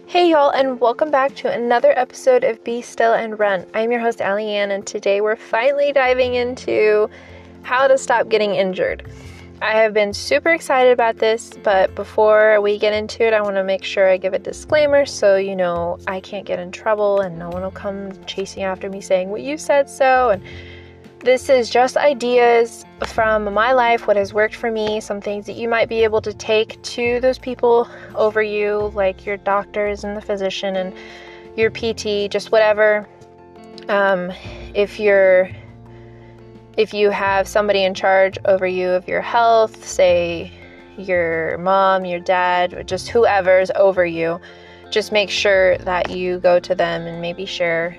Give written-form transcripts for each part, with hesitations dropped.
Hey y'all, and welcome back to another episode of Be Still and Run. I'm your host, Allie Ann, and today we're finally diving into how to stop getting injured. I have been super excited about this, but before we get into it, I want to make sure I give a disclaimer so you know I can't get in trouble and no one will come chasing after me saying, "Well, you said so," and this is just ideas from my life, what has worked for me, some things that you might be able to take to those people over you, like your doctors and the physician and your PT, just whatever. If you have somebody in charge over you of your health, say your mom, your dad, or just whoever's over you, just make sure that you go to them and maybe share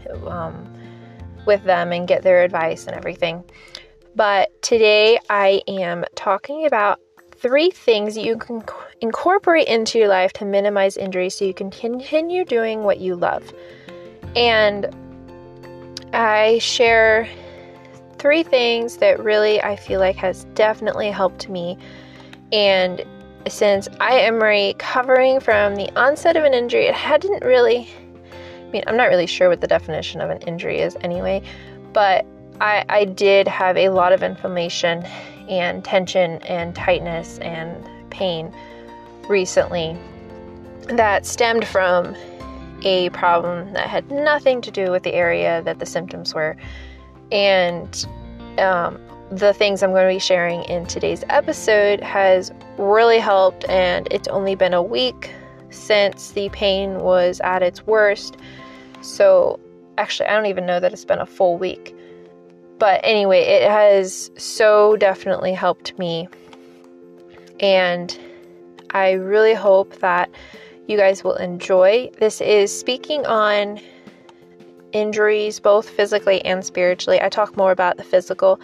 with them and get their advice and everything. But today I am talking about 3 things that you can incorporate into your life to minimize injury so you can continue doing what you love. And I share 3 things that really I feel like has definitely helped me. And since I am recovering from the onset of an injury, I'm not really sure what the definition of an injury is anyway, but I did have a lot of inflammation and tension and tightness and pain recently that stemmed from a problem that had nothing to do with the area that the symptoms were. And the things I'm going to be sharing in today's episode has really helped, and it's only been a week since the pain was at its worst. So actually, I don't even know that it's been a full week. But anyway, it has so definitely helped me. And I really hope that you guys will enjoy. This is speaking on injuries, both physically and spiritually. I talk more about the physical.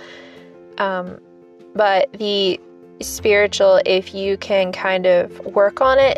But the spiritual, if you can kind of work on it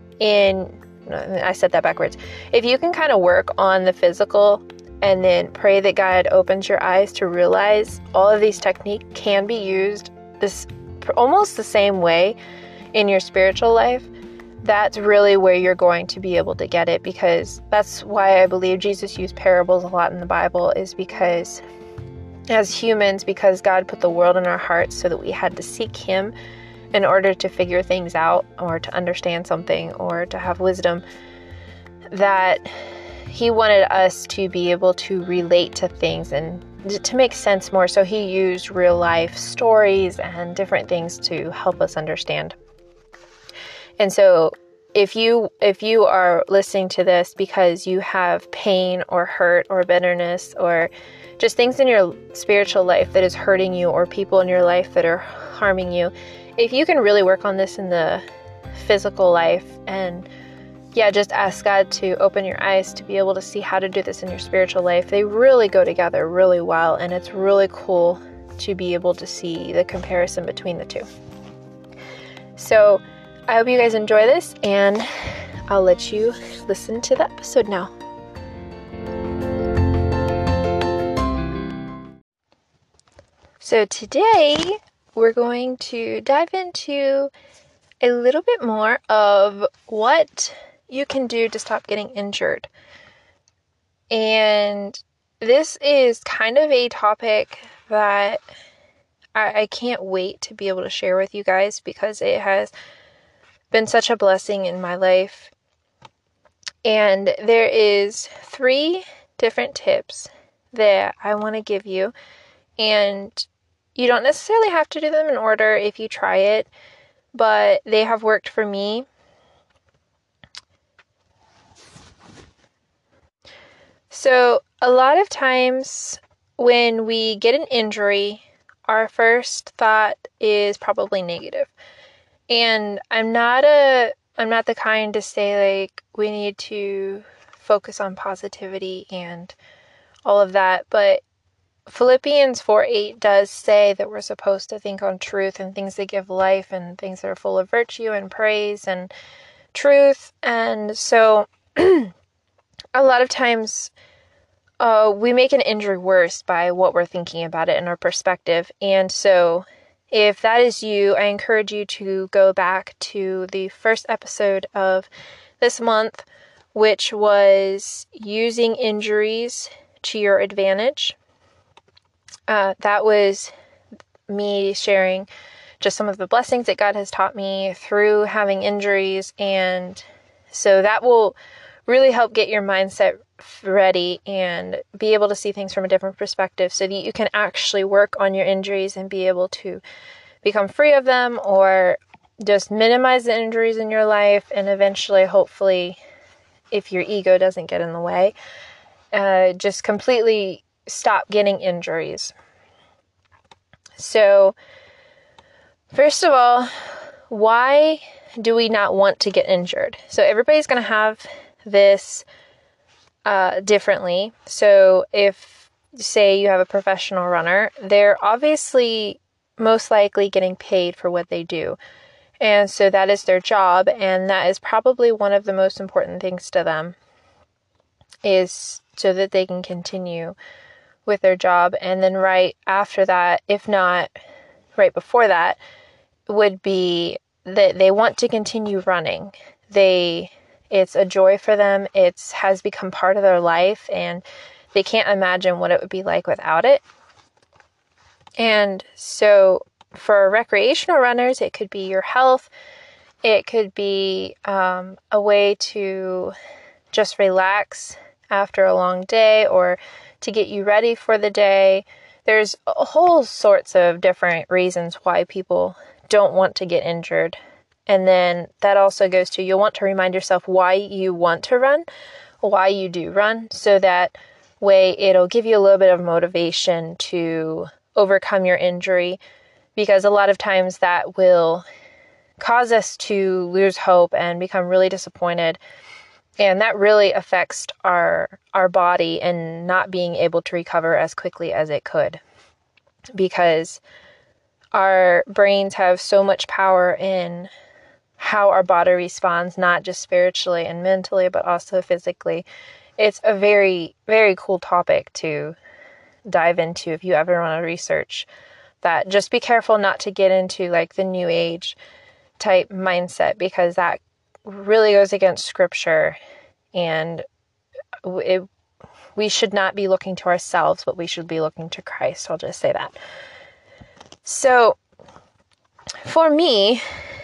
I said that backwards. If you can kind of work on the physical and then pray that God opens your eyes to realize all of these techniques can be used almost the same way in your spiritual life, that's really where you're going to be able to get it, because that's why I believe Jesus used parables a lot in the Bible, is because as humans, because God put the world in our hearts so that we had to seek Him in order to figure things out or to understand something or to have wisdom, that He wanted us to be able to relate to things and to make sense more. So He used real life stories and different things to help us understand. And so if you are listening to this because you have pain or hurt or bitterness or just things in your spiritual life that is hurting you, or people in your life that are harming you, if you can really work on this in the physical life and just ask God to open your eyes to be able to see how to do this in your spiritual life, they really go together really well, and it's really cool to be able to see the comparison between the two. So I hope you guys enjoy this, and I'll let you listen to the episode now. So today we're going to dive into a little bit more of what you can do to stop getting injured. And this is kind of a topic that I can't wait to be able to share with you guys, because it has been such a blessing in my life. And there is 3 different tips that I want to give you, and you don't necessarily have to do them in order if you try it, but they have worked for me. So a lot of times when we get an injury, our first thought is probably negative. And I'm not the kind to say like we need to focus on positivity and all of that, but Philippians 4:8 does say that we're supposed to think on truth and things that give life and things that are full of virtue and praise and truth. And so a lot of times we make an injury worse by what we're thinking about it and our perspective. And so if that is you, I encourage you to go back to the first episode of this month, which was using injuries to your advantage. That was me sharing just some of the blessings that God has taught me through having injuries. And so that will really help get your mindset ready and be able to see things from a different perspective so that you can actually work on your injuries and be able to become free of them, or just minimize the injuries in your life, and eventually, hopefully, if your ego doesn't get in the way, just completely stop getting injuries. So, first of all, why do we not want to get injured? So everybody's going to have this differently. So if, say, you have a professional runner, they're obviously most likely getting paid for what they do. And so that is their job, and that is probably one of the most important things to them, is so that they can continue with their job. And then right after that, if not right before that, would be that they want to continue running. It's a joy for them. It has become part of their life, and they can't imagine what it would be like without it. And so for recreational runners, it could be your health. It could be a way to just relax after a long day, or to get you ready for the day. There's a whole sorts of different reasons why people don't want to get injured. And then that also goes to, you'll want to remind yourself why you want to run, why you do run, so that way it'll give you a little bit of motivation to overcome your injury, because a lot of times that will cause us to lose hope and become really disappointed. And that really affects our body and not being able to recover as quickly as it could, because our brains have so much power in how our body responds, not just spiritually and mentally, but also physically. It's a very, very cool topic to dive into if you ever want to research that. Just be careful not to get into like the new age type mindset, because that really goes against scripture, and we should not be looking to ourselves, but we should be looking to Christ. I'll just say that. So for me,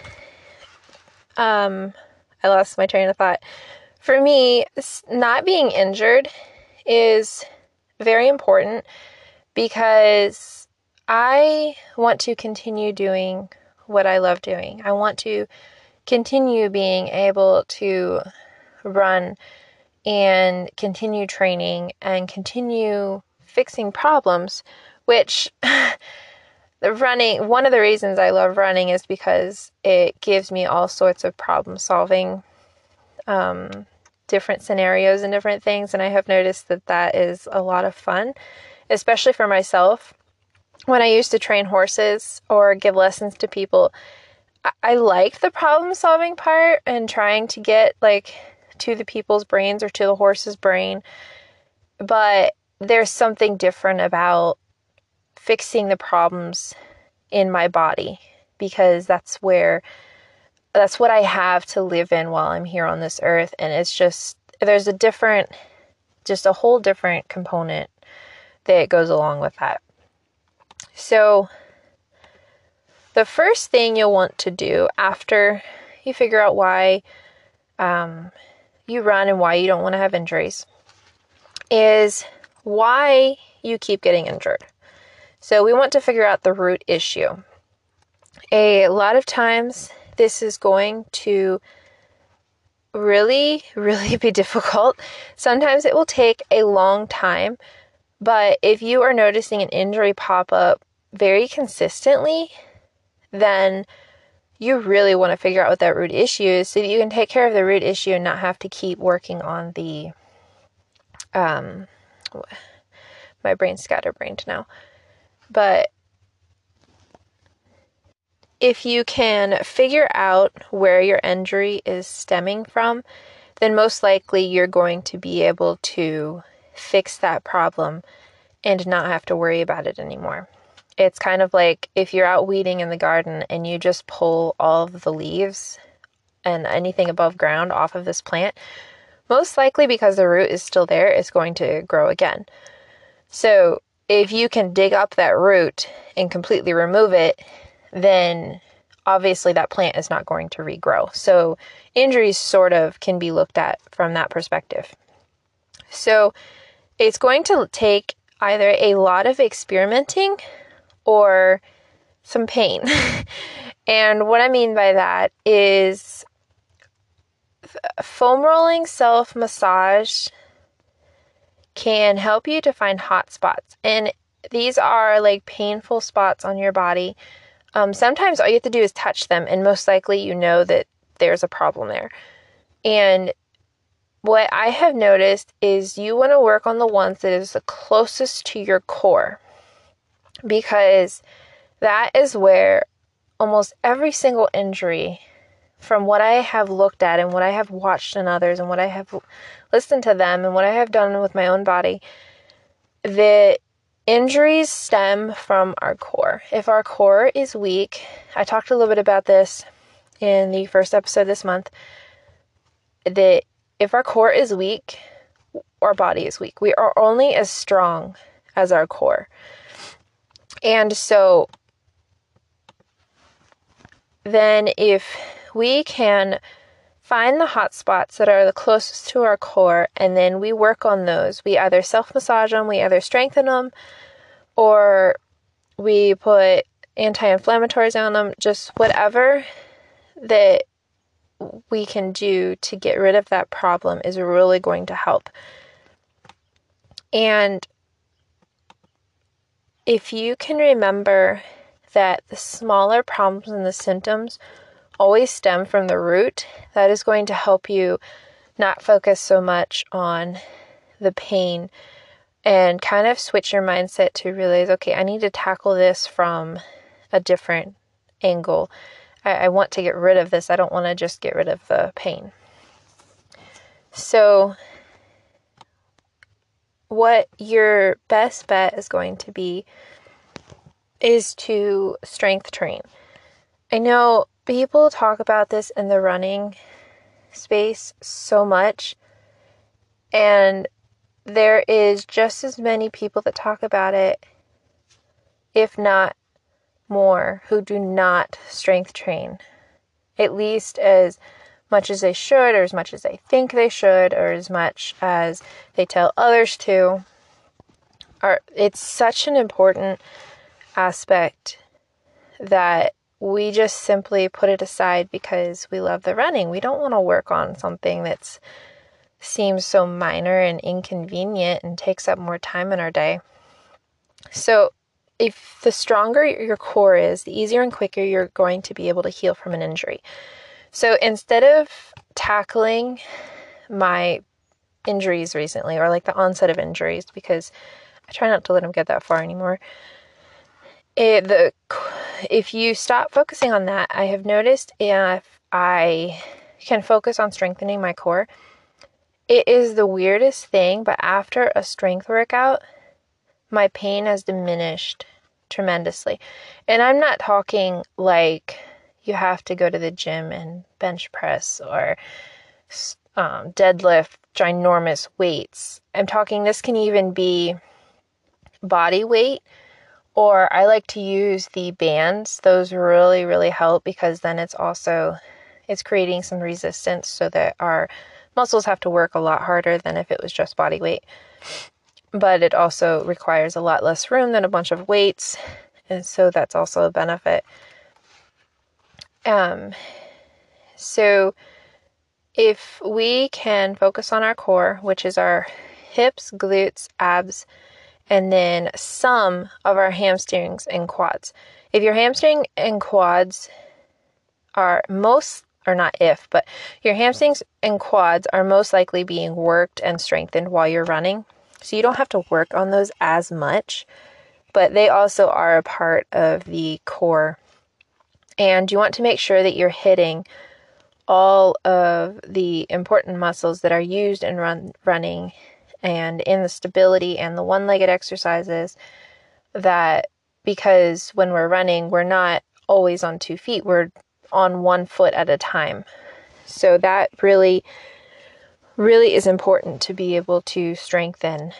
I lost my train of thought. For me, not being injured is very important, because I want to continue doing what I love doing. I want to continue being able to run and continue training and continue fixing problems, which one of the reasons I love running is because it gives me all sorts of problem solving, different scenarios and different things. And I have noticed that is a lot of fun, especially for myself. When I used to train horses or give lessons to people, I like the problem solving part and trying to get like to the people's brains or to the horse's brain. But there's something different about fixing the problems in my body, because that's what I have to live in while I'm here on this earth. And it's just, there's a whole different component that goes along with that. So the first thing you'll want to do after you figure out why you run and why you don't want to have injuries is why you keep getting injured. So we want to figure out the root issue. A lot of times this is going to really, really be difficult. Sometimes it will take a long time, but if you are noticing an injury pop up very consistently, then you really want to figure out what that root issue is, so that you can take care of the root issue and not have to keep working on the, my brain's scatterbrained now. But if you can figure out where your injury is stemming from, then most likely you're going to be able to fix that problem and not have to worry about it anymore. It's kind of like if you're out weeding in the garden and you just pull all of the leaves and anything above ground off of this plant, most likely because the root is still there, it's going to grow again. So if you can dig up that root and completely remove it, then obviously that plant is not going to regrow. So injuries sort of can be looked at from that perspective. So it's going to take either a lot of experimenting or some pain. And what I mean by that is foam rolling self-massage can help you to find hot spots. And these are like painful spots on your body. Sometimes all you have to do is touch them, and most likely you know that there's a problem there. And what I have noticed is you want to work on the ones that is the closest to your core, because that is where almost every single injury, from what I have looked at and what I have watched in others and what I have listened to them and what I have done with my own body, the injuries stem from our core. If our core is weak, I talked a little bit about this in the first episode this month, that if our core is weak, our body is weak. We are only as strong as our core. And so then if we can find the hot spots that are the closest to our core, and then we work on those, we either self-massage them, we either strengthen them, or we put anti-inflammatories on them, just whatever that we can do to get rid of that problem is really going to help. And if you can remember that the smaller problems and the symptoms always stem from the root, that is going to help you not focus so much on the pain and kind of switch your mindset to realize, okay, I need to tackle this from a different angle. I want to get rid of this. I don't want to just get rid of the pain. So what your best bet is going to be is to strength train. I know people talk about this in the running space so much, and there is just as many people that talk about it, if not more, who do not strength train, at least as much as they should, or as much as they think they should, or as much as they tell others to. It's such an important aspect that we just simply put it aside because we love the running. We don't want to work on something that seems so minor and inconvenient and takes up more time in our day. So if the stronger your core is, the easier and quicker you're going to be able to heal from an injury. So instead of tackling my injuries recently, or like the onset of injuries, because I try not to let them get that far anymore, if you stop focusing on that, I have noticed if I can focus on strengthening my core, it is the weirdest thing, but after a strength workout, my pain has diminished tremendously. And I'm not talking like you have to go to the gym and bench press or deadlift ginormous weights. I'm talking this can even be body weight, or I like to use the bands. Those really, really help, because then it's creating some resistance so that our muscles have to work a lot harder than if it was just body weight. But it also requires a lot less room than a bunch of weights, and so that's also a benefit. So if we can focus on our core, which is our hips, glutes, abs, and then some of our hamstrings and quads. If your hamstring and quads are your hamstrings and quads are most likely being worked and strengthened while you're running. So you don't have to work on those as much, but they also are a part of the core. And you want to make sure that you're hitting all of the important muscles that are used in running and in the stability and the one-legged exercises, because when we're running, we're not always on 2 feet, we're on 1 foot at a time. So that really, really is important to be able to strengthen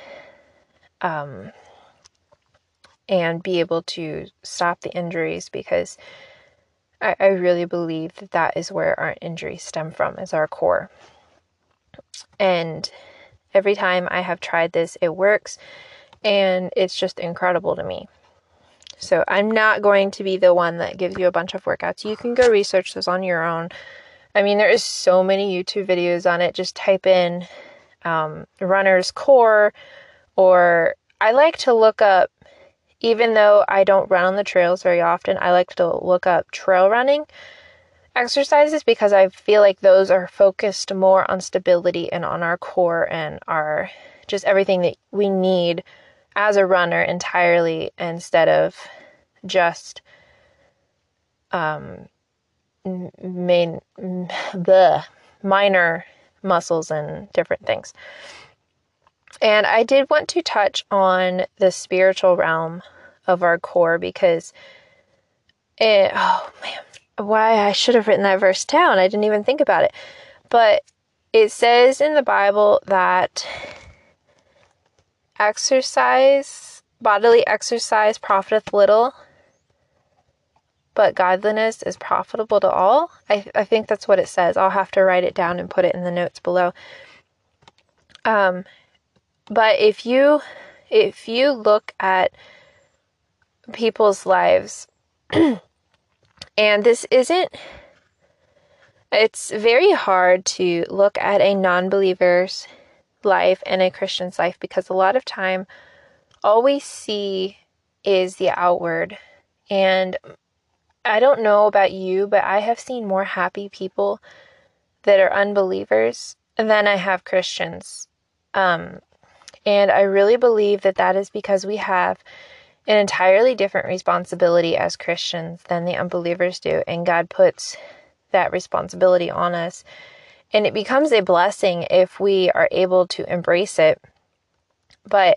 and be able to stop the injuries, because I really believe that that is where our injuries stem from, is our core. And every time I have tried this, it works, and it's just incredible to me. So I'm not going to be the one that gives you a bunch of workouts. You can go research those on your own. I mean, there is so many YouTube videos on it. Just type in runner's core, or I like to look up, even though I don't run on the trails very often, I like to look up trail running exercises, because I feel like those are focused more on stability and on our core and our just everything that we need as a runner entirely, instead of just the minor muscles and different things. And I did want to touch on the spiritual realm of our core, because why I should have written that verse down. I didn't even think about it. But it says in the Bible that bodily exercise profiteth little, but godliness is profitable to all. I think that's what it says. I'll have to write it down and put it in the notes below. But if you look at people's lives, and it's very hard to look at a non-believer's life and a Christian's life, because a lot of time all we see is the outward. And I don't know about you, but I have seen more happy people that are unbelievers than I have Christians. And I really believe that that is because we have an entirely different responsibility as Christians than the unbelievers do. And God puts that responsibility on us. And it becomes a blessing if we are able to embrace it. But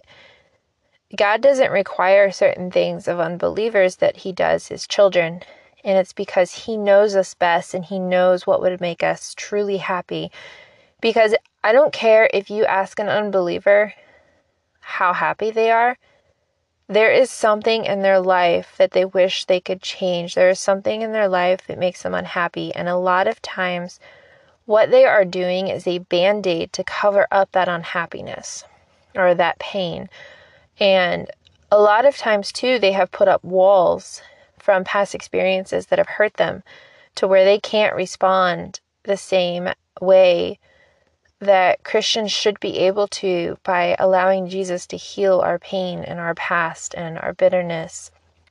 God doesn't require certain things of unbelievers that He does His children. And it's because He knows us best, and He knows what would make us truly happy. Because I don't care if you ask an unbeliever how happy they are. There is something in their life that they wish they could change. There is something in their life that makes them unhappy. And a lot of times, what they are doing is a band-aid to cover up that unhappiness or that pain. And a lot of times, too, they have put up walls from past experiences that have hurt them, to where they can't respond the same way that Christians should be able to, by allowing Jesus to heal our pain and our past and our bitterness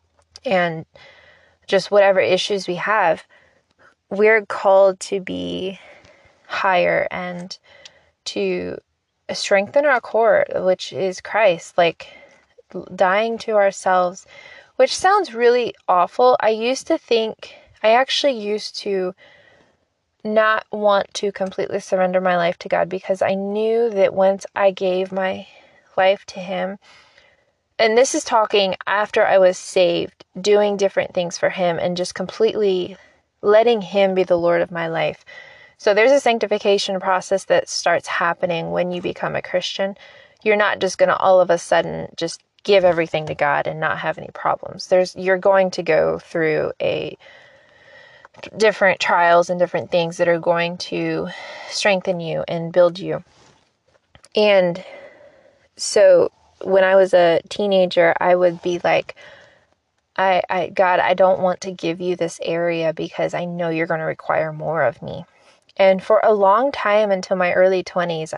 and just whatever issues we have. We're called to be higher and to strengthen our core, which is Christ, like dying to ourselves, which sounds really awful. I actually used to not want to completely surrender my life to God, because I knew that once I gave my life to Him, and this is talking after I was saved, doing different things for Him and just completely letting Him be the Lord of my life. So there's a sanctification process that starts happening when you become a Christian. You're not just going to all of a sudden just give everything to God and not have any problems. You're going to go through different trials and different things that are going to strengthen you and build you. And so when I was a teenager, I would be like, God, I don't want to give you this area, because I know you're going to require more of me. And for a long time, until my early 20s,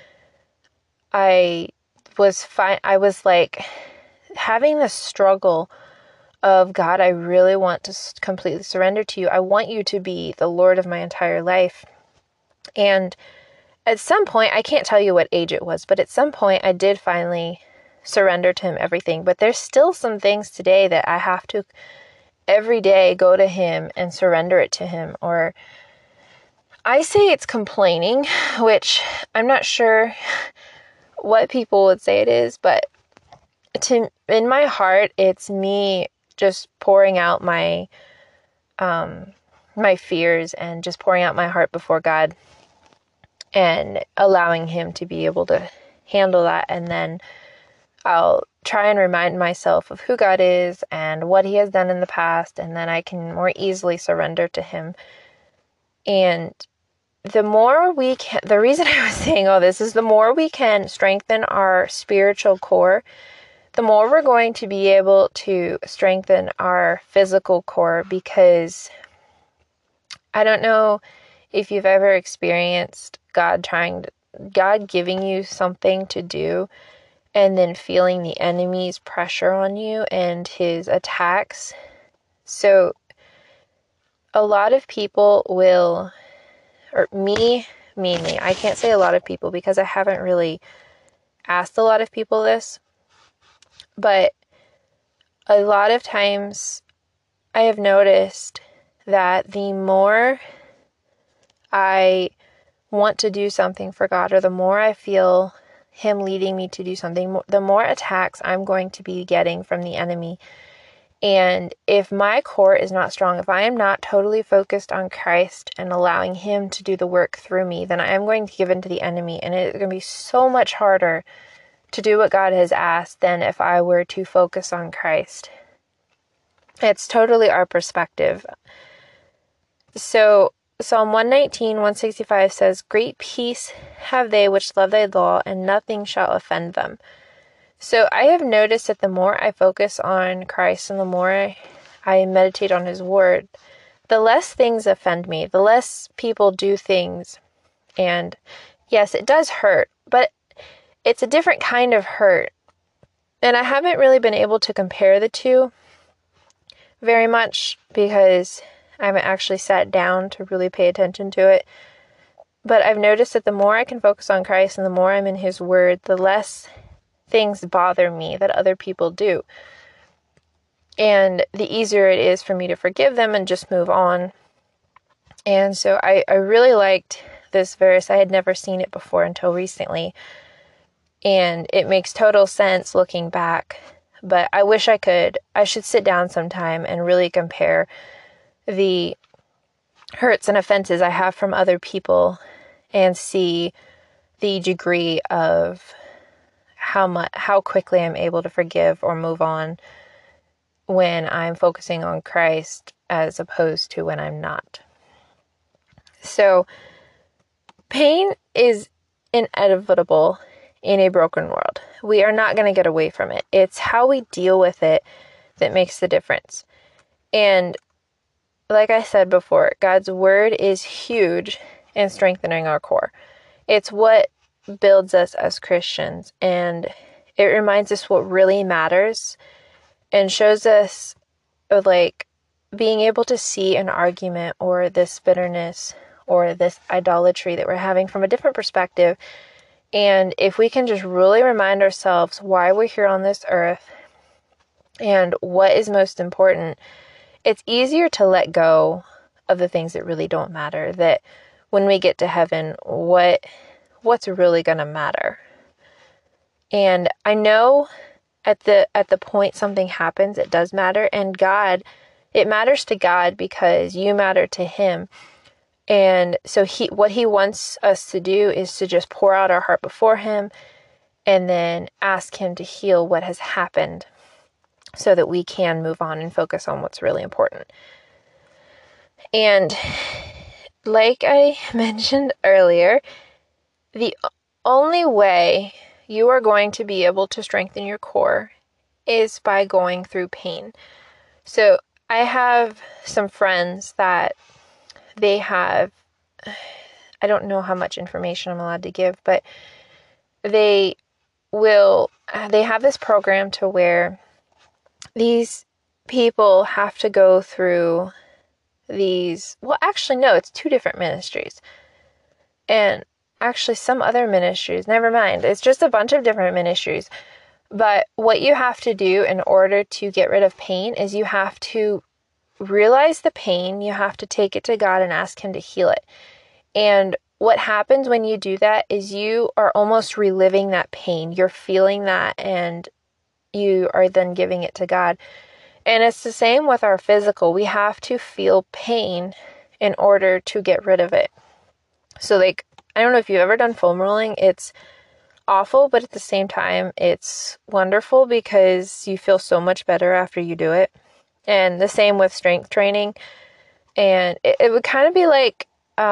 I was fine. I was like having this struggle of, God, I really want to completely surrender to you. I want you to be the Lord of my entire life. And at some point, I can't tell you what age it was, but at some point I did finally surrender to Him everything. But there's still some things today that I have to every day go to Him and surrender it to Him. Or I say it's complaining, which I'm not sure what people would say it is, but in my heart, it's me just pouring out my my fears and just pouring out my heart before God and allowing Him to be able to handle that. And then I'll try and remind myself of who God is and what He has done in the past, and then I can more easily surrender to Him. And the more we can, the reason I was saying all this is the more we can strengthen our spiritual core, the more we're going to be able to strengthen our physical core, because I don't know if you've ever experienced God giving you something to do and then feeling the enemy's pressure on you and his attacks. So a lot of people will, or me mainly, I can't say a lot of people because I haven't really asked a lot of people this, but a lot of times I have noticed that the more I want to do something for God, or the more I feel Him leading me to do something, the more attacks I'm going to be getting from the enemy. And if my core is not strong, if I am not totally focused on Christ and allowing Him to do the work through me, then I am going to give in to the enemy. And it's going to be so much harder to do what God has asked than if I were to focus on Christ. It's totally our perspective. So Psalm 119, 165 says, "Great peace have they which love thy law, and nothing shall offend them." So I have noticed that the more I focus on Christ and the more I meditate on His word, the less things offend me, the less people do things. And yes, it does hurt, but it's a different kind of hurt. And I haven't really been able to compare the two very much because I haven't actually sat down to really pay attention to it. But I've noticed that the more I can focus on Christ and the more I'm in His word, the less things bother me that other people do. And the easier it is for me to forgive them and just move on. And so I really liked this verse. I had never seen it before until recently. And it makes total sense looking back. But I wish I could. I should sit down sometime and really compare the hurts and offenses I have from other people and see the degree of how quickly I'm able to forgive or move on when I'm focusing on Christ as opposed to when I'm not. So pain is inevitable in a broken world. We are not going to get away from it. It's how we deal with it that makes the difference. And like I said before, God's word is huge in strengthening our core. It's what builds us as Christians, and it reminds us what really matters and shows us like being able to see an argument or this bitterness or this idolatry that we're having from a different perspective. And if we can just really remind ourselves why we're here on this earth and what is most important, it's easier to let go of the things that really don't matter, that when we get to heaven, what's really going to matter. And I know at the point something happens, it does matter. And God, it matters to God because you matter to Him. And so what He wants us to do is to just pour out our heart before Him and then ask Him to heal what has happened so that we can move on and focus on what's really important. And like I mentioned earlier, the only way you are going to be able to strengthen your core is by going through pain. So I have some friends that they have, I don't know how much information I'm allowed to give, but they have this program to where these people have to go through these, well, actually, no, it's two different ministries. And actually some other ministries, never mind. It's just a bunch of different ministries. But what you have to do in order to get rid of pain is you have to realize the pain. You have to take it to God and ask Him to heal it. And what happens when you do that is you are almost reliving that pain. You're feeling that and you are then giving it to God. And it's the same with our physical. We have to feel pain in order to get rid of it. So like, I don't know if you've ever done foam rolling. It's awful, but at the same time, it's wonderful because you feel so much better after you do it. And the same with strength training. And it would kind of be like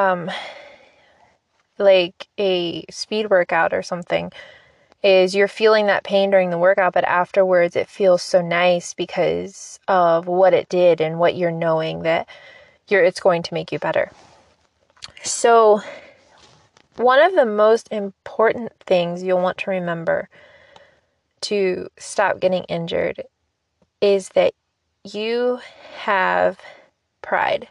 a speed workout or something, is you're feeling that pain during the workout, but afterwards it feels so nice because of what it did and what you're knowing that it's going to make you better. So one of the most important things you'll want to remember to stop getting injured is that you have pride.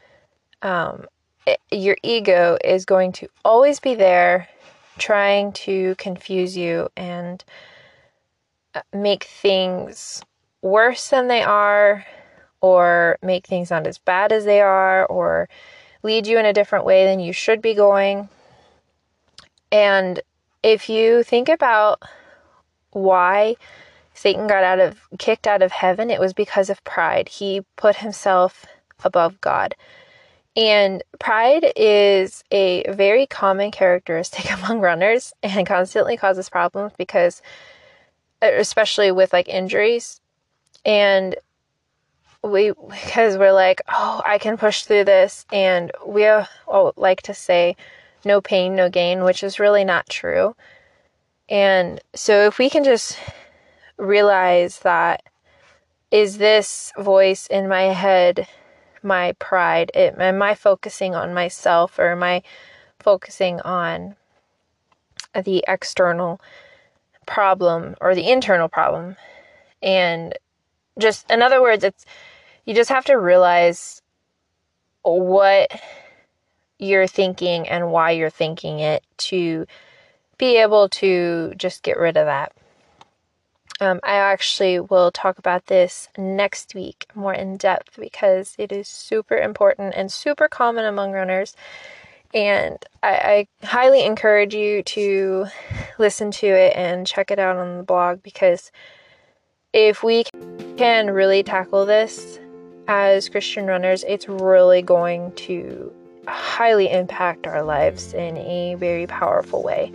Your ego is going to always be there trying to confuse you and make things worse than they are, or make things not as bad as they are, or lead you in a different way than you should be going. And if you think about why Satan got kicked out of heaven, it was because of pride. He put himself above God. And pride is a very common characteristic among runners and constantly causes problems because, especially with like injuries. And because we're like, oh, I can push through this. And we like to say, no pain, no gain, which is really not true. And so if we can just realize that, is this voice in my head my pride? Am I focusing on myself, or am I focusing on the external problem or the internal problem? And just, in other words, you just have to realize what you're thinking and why you're thinking it to be able to just get rid of that. I actually will talk about this next week more in depth because it is super important and super common among runners. And I highly encourage you to listen to it and check it out on the blog, because if we can really tackle this as Christian runners, it's really going to highly impact our lives in a very powerful way.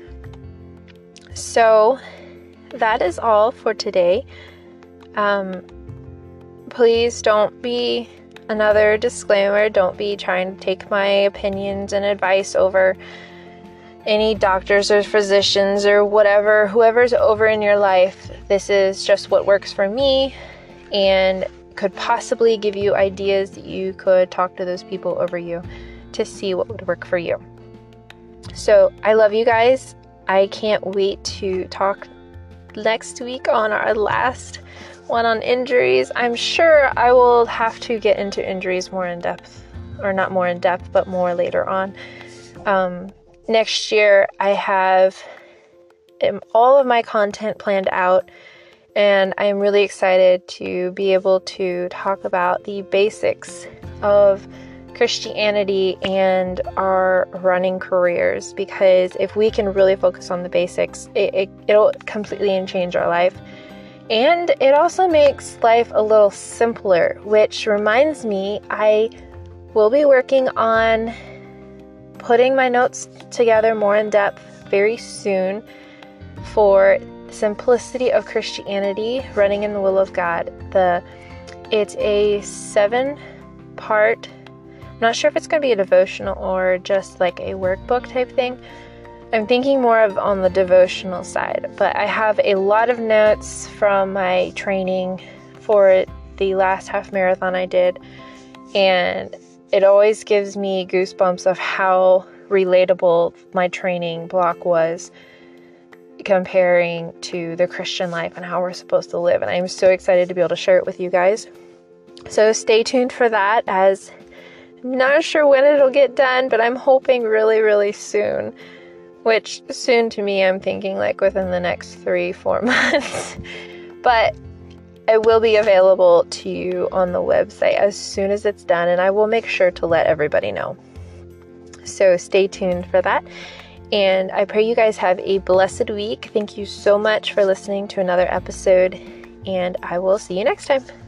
So that is all for today. Please don't be, another disclaimer, don't be trying to take my opinions and advice over any doctors or physicians or whoever's over in your life. This is just what works for me and could possibly give you ideas that you could talk to those people over you to see what would work for you. So I love you guys. I can't wait to talk next week on our last one on injuries. I'm sure I will have to get into injuries more in depth, or not more in depth, but more later on. Next year, I have all of my content planned out, and I'm really excited to be able to talk about the basics of Christianity and our running careers, because if we can really focus on the basics, it'll completely change our life. And it also makes life a little simpler, which reminds me, I will be working on putting my notes together more in depth very soon for Simplicity of Christianity, Running in the Will of God. It's a 7-part, I'm not sure if it's going to be a devotional or just like a workbook type thing. I'm thinking more of on the devotional side, but I have a lot of notes from my training for the last half marathon I did, and it always gives me goosebumps of how relatable my training block was comparing to the Christian life and how we're supposed to live. And I'm so excited to be able to share it with you guys. So stay tuned for that, as I'm not sure when it'll get done, but I'm hoping really, really soon. Which soon to me, I'm thinking like within the next 3-4 months. But it will be available to you on the website as soon as it's done, and I will make sure to let everybody know. So stay tuned for that. And I pray you guys have a blessed week. Thank you so much for listening to another episode, and I will see you next time.